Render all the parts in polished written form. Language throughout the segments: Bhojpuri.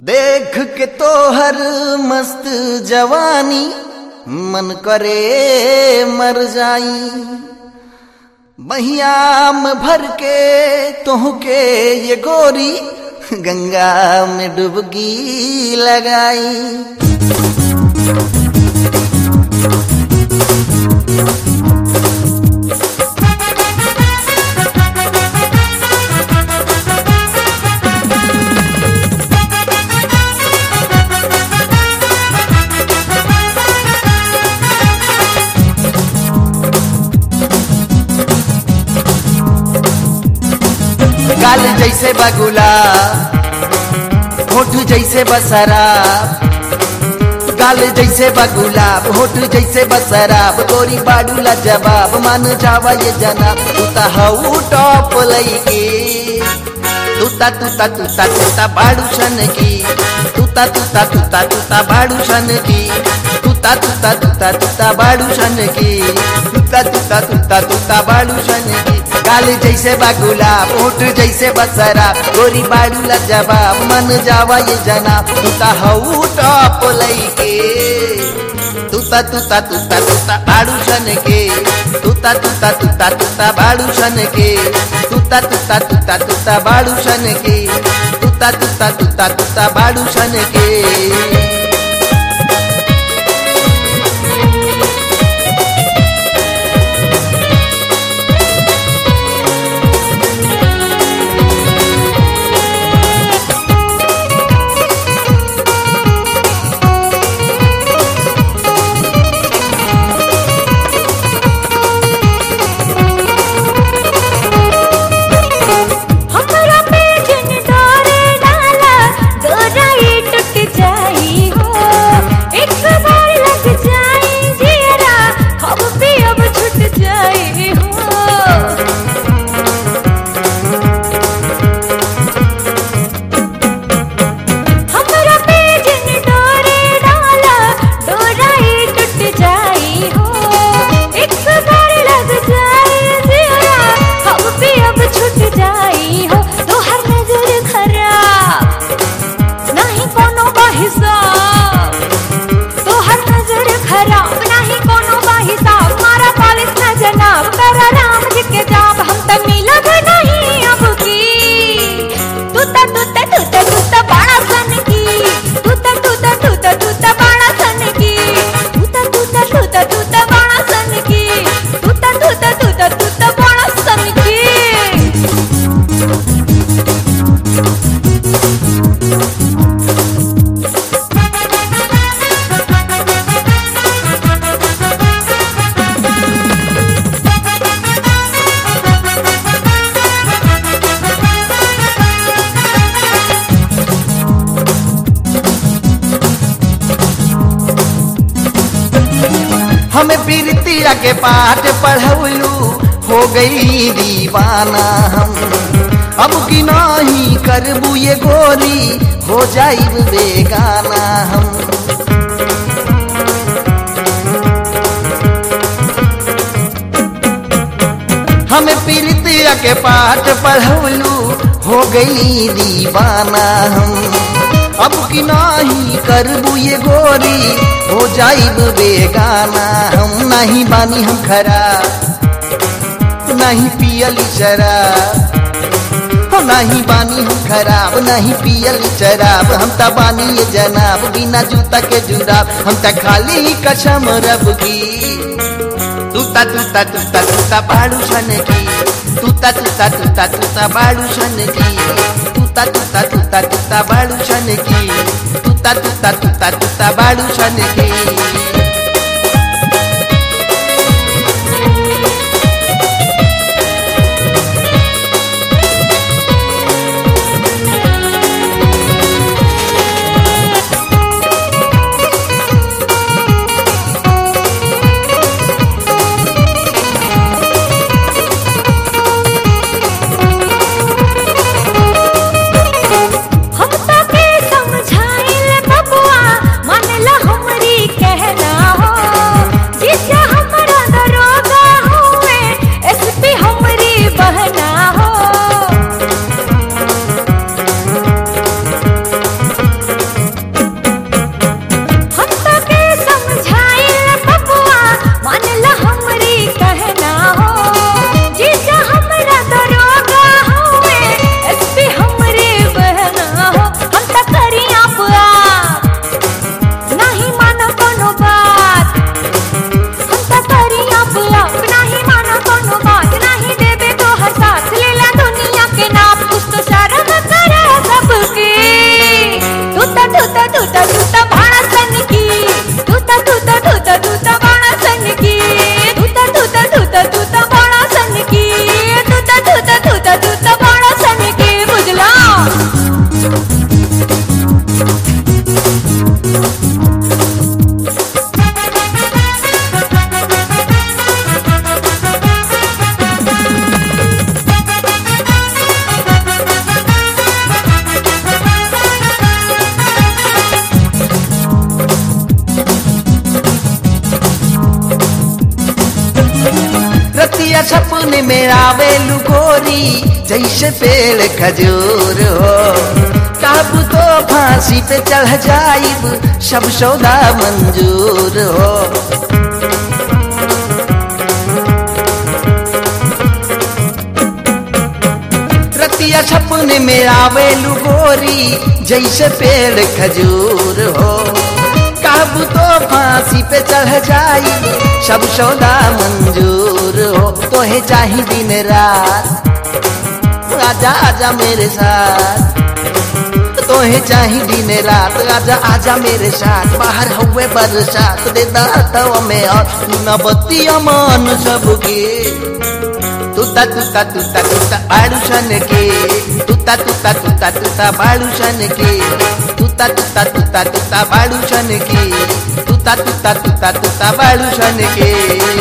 देख के तोहर मस्त जवानी मन करे मर जाई। बहिया में भर के तोहके ये गोरी गंगा में डुबकी लगाई। गाल जैसे बगुला होठ जैसे बसराब, गाल जैसे बगुलाब होठ जैसे बसराब, गोरी बाडू ला जवाब मान जावा ये जनाब। तूता हऊ टॉप लईके तूता तूता तूता तूता बाडू शन की, तूता तूता तूता तूता बाडू शन की, तूता तूता तूता तूता बाडू शन की, तूता तूता तूता तूता बाडू शन की। गाल जैसे बगुलाब होठ जैसे बसराब, गोरी बाडू ला जवाब मन जावा ये जनाब। तूता हऊ टॉप लईके तूता तूता तूता तूता बाडू शन के, तूता तूता तूता तूता बाडू शन के, तूता तूता तूता तूता बाडू शन के, तूता तूता तूता तूता बाडू शन के। हमें पीरतिया के पाठ पढ़वलू हो गई दीवाना हम, अब की नहीं करबू ये गोरी हो जाइब बेगाना हम। हमें पीरतिया के पाठ पढ़वलू हो गई दीवाना हम, अब की नहीं करबू ये गोरी हो जाइब बेगाना हम। नहीं बानी हम खरा नहीं पियली शराब, नहीं बानी हम खराब नहीं पियली शराब। हम त बानी ये जनाब बिना जूता के जुराब, हम त खाली ही कसम रब की। तूता तूता तूता तूता बाडू शन की, तूता तूता तूता तूता बाडू शन की, तूता तूता तूता तूता बाडू शन की, तूता तूता तूता तूता बाडू शन की। हम तो के समझाइल बबुआ मन ला हमरी कहना रतिया सपने में आवेलू गोरी जैसे पेड़ खजूर हो कब तो फांसी पे चढ़ जाइब सब सौदा मंजूर हो रतिया सपने में आवेलू गोरी जैसे पेड़ खजूर हो कब तो फांसी पे चढ़ जाइब सब सौदा मंजूर हो तोहे चाही दिन रात आजा आजा मेरे साथ तोहे चाही दिन रात आजा आजा मेरे साथ बाहर हुए बरसात दे दातवा में और न बत्तियां मान सबके तुता तुता तुता तुता बाड़ूशन के तुता तुता तुता तुता बाड़ूशन के तुता तुता तुता तुता बाड़ूशन के तुता तुता तुता तुता बाड़ूशन के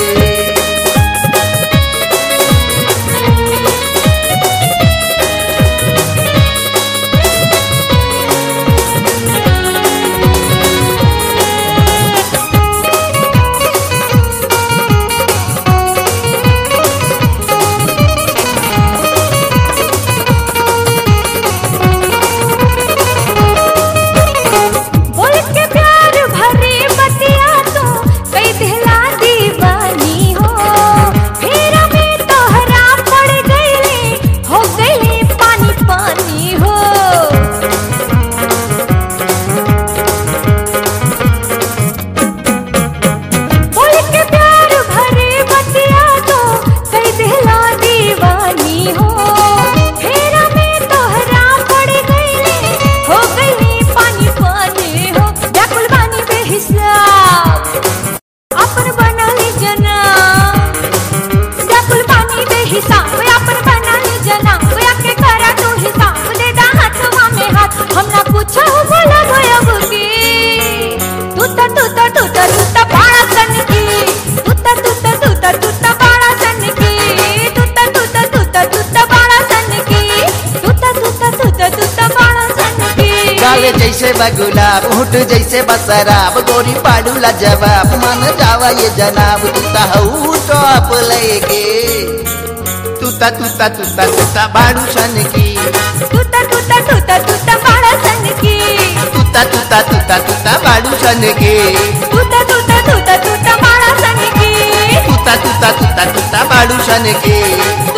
जैसे बगुलाब होठ जैसे बसराब गोरी पाडूला जवाब मन जावा ये जनाब तुता हऊ टॉप लेके तुता तुता तुता तुता बाड़ूशन की तुता तुता तुता तुता बाड़ूशन की तुता तुता तुता तुता बाड़ूशन की तुता तुता तुता तुता बाड़ूशन की तुता तुता तुता तुता बाड़ूशन की